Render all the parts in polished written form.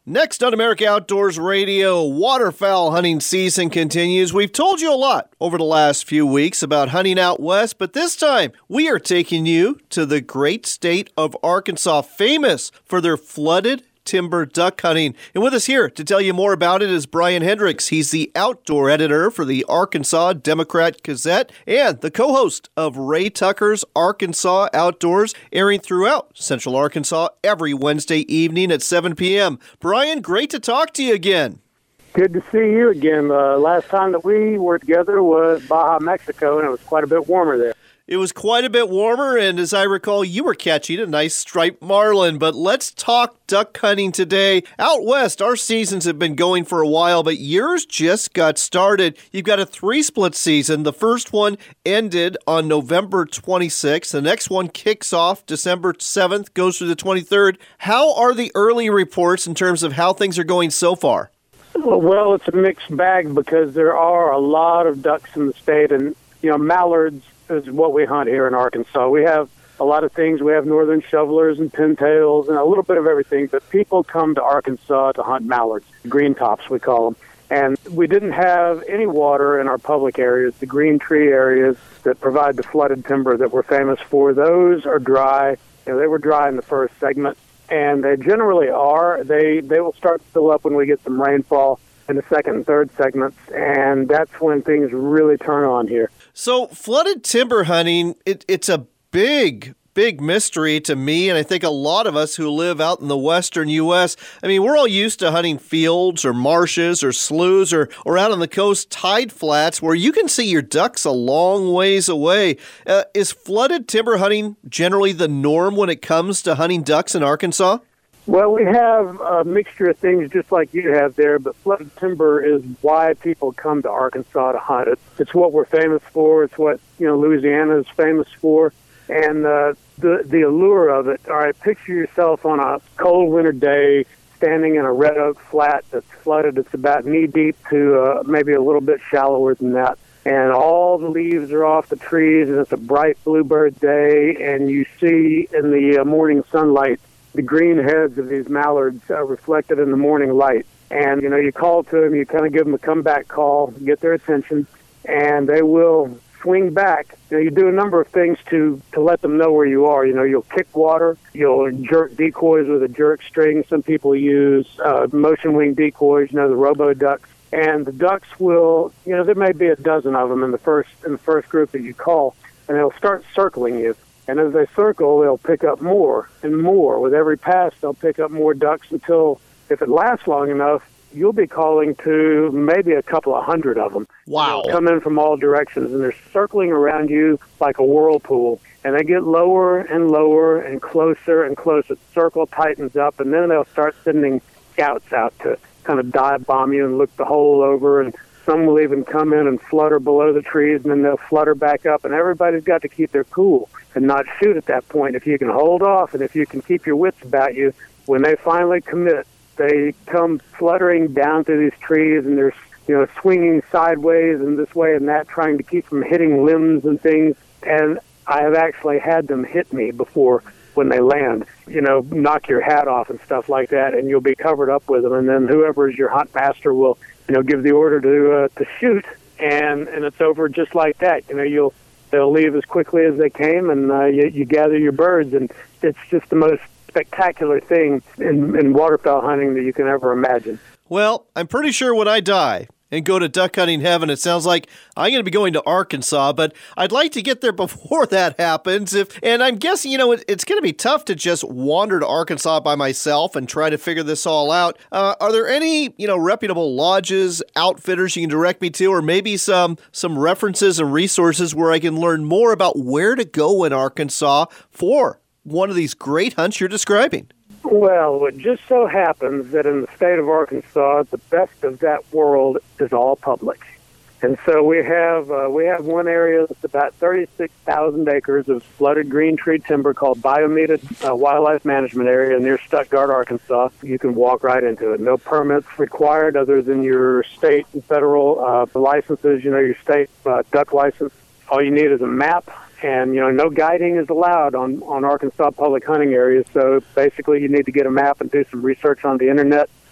Next on America Outdoors Radio, waterfowl hunting season continues. We've told you a lot over the last few weeks about hunting out west, but this time we are taking you to the great state of Arkansas, famous for their flooded timber duck hunting. And with us here to tell you more about it is Brian Hendricks. He's the outdoor editor for the Arkansas Democrat Gazette and the co-host of Ray Tucker's Arkansas Outdoors, airing throughout Central Arkansas every Wednesday evening at 7 p.m. Brian, great to talk to you again. Good to see you again. Last time that we were together was Baja, Mexico, and it was quite a bit warmer there. It was quite a bit warmer, and as I recall, you were catching a nice striped marlin. But let's talk duck hunting today. Out west, our seasons have been going for a while, but yours just got started. You've got a 3-split season. The first one ended on November 26th. The next one kicks off December 7th, goes through the 23rd. How are the early reports in terms of how things are going so far? Well, it's a mixed bag because there are a lot of ducks in the state, and, mallards is what we hunt here in Arkansas. We have a lot of things. We have northern shovelers and pintails and a little bit of everything, but people come to Arkansas to hunt mallards, green tops we call them. And we didn't have any water in our public areas, the green tree areas that provide the flooded timber that we're famous for. Those are dry. They were dry in the first segment, and they generally are. They will start to fill up when we get some rainfall in the second and third segments, and that's when things really turn on here. So flooded timber hunting, it's a big mystery to me, and I think a lot of us who live out in the western U.S., we're all used to hunting fields or marshes or sloughs or out on the coast tide flats where you can see your ducks a long ways away. Is flooded timber hunting generally the norm when it comes to hunting ducks in Arkansas? Well, we have a mixture of things just like you have there, but flooded timber is why people come to Arkansas to hunt it. It's what we're famous for. It's what, Louisiana is famous for. And the allure of it, all right, picture yourself on a cold winter day standing in a red oak flat that's flooded. It's about knee-deep to maybe a little bit shallower than that. And all the leaves are off the trees, and it's a bright bluebird day, and you see in the morning sunlight the green heads of these mallards reflected in the morning light. And, you call to them, you kind of give them a comeback call, get their attention, and they will swing back. You do a number of things to let them know where you are. You'll kick water, you'll jerk decoys with a jerk string. Some people use motion wing decoys, the robo ducks. And the ducks will, there may be a dozen of them in the first group that you call, and they'll start circling you. And as they circle, they'll pick up more and more. With every pass, they'll pick up more ducks until, if it lasts long enough, you'll be calling to maybe a couple of hundred of them. Wow. They'll come in from all directions, and they're circling around you like a whirlpool. And they get lower and lower and closer. The circle tightens up, and then they'll start sending scouts out to kind of dive bomb you and look the hole over, and some will even come in and flutter below the trees, and then they'll flutter back up, and everybody's got to keep their cool and not shoot at that point. If you can hold off and if you can keep your wits about you, when they finally commit, they come fluttering down through these trees, and they're swinging sideways and this way and that, trying to keep from hitting limbs and things. And I have actually had them hit me before when they land, knock your hat off and stuff like that, and you'll be covered up with them. And then whoever is your hunt master will give the order to shoot, and it's over just like that. They'll leave as quickly as they came, and you gather your birds, and it's just the most spectacular thing in waterfowl hunting that you can ever imagine. Well, I'm pretty sure when I die and go to duck hunting heaven, it sounds like I'm going to be going to Arkansas, but I'd like to get there before that happens. And I'm guessing, it's going to be tough to just wander to Arkansas by myself and try to figure this all out. Are there any, reputable lodges, outfitters you can direct me to, or maybe some references and resources where I can learn more about where to go in Arkansas for one of these great hunts you're describing? Well, it just so happens that in the state of Arkansas, the best of that world is all public. And so we have one area that's about 36,000 acres of flooded green tree timber called Biomeda Wildlife Management Area near Stuttgart, Arkansas. You can walk right into it. No permits required other than your state and federal licenses, your state duck license. All you need is a map, and, no guiding is allowed on Arkansas public hunting areas. So basically you need to get a map and do some research on the internet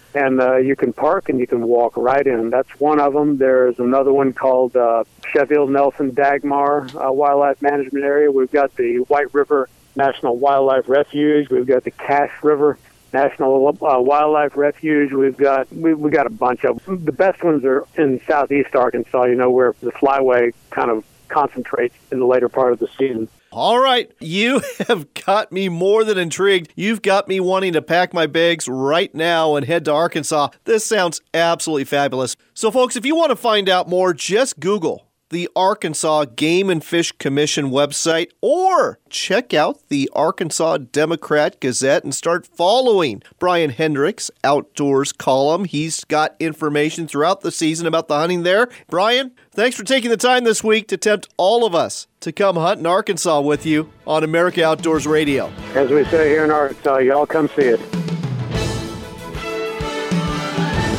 and you can park and you can walk right in. That's one of them. There's another one called Sheffield Nelson Dagmar Wildlife Management Area. We've got the White River National Wildlife Refuge. We've got the Cache River National Wildlife Refuge. We've got a bunch of them. The best ones are in southeast Arkansas, where the flyway kind of concentrates in the later part of the season. All right, you have got me more than intrigued. You've got me wanting to pack my bags right now and head to Arkansas. This sounds absolutely fabulous. So, folks, if you want to find out more, just Google the Arkansas Game and Fish Commission website, or check out the Arkansas Democrat Gazette and start following Brian Hendricks' Outdoors column. He's got information throughout the season about the hunting there. Brian, thanks for taking the time this week to tempt all of us to come hunt in Arkansas with you on America Outdoors Radio. As we say here in Arkansas, y'all come see it.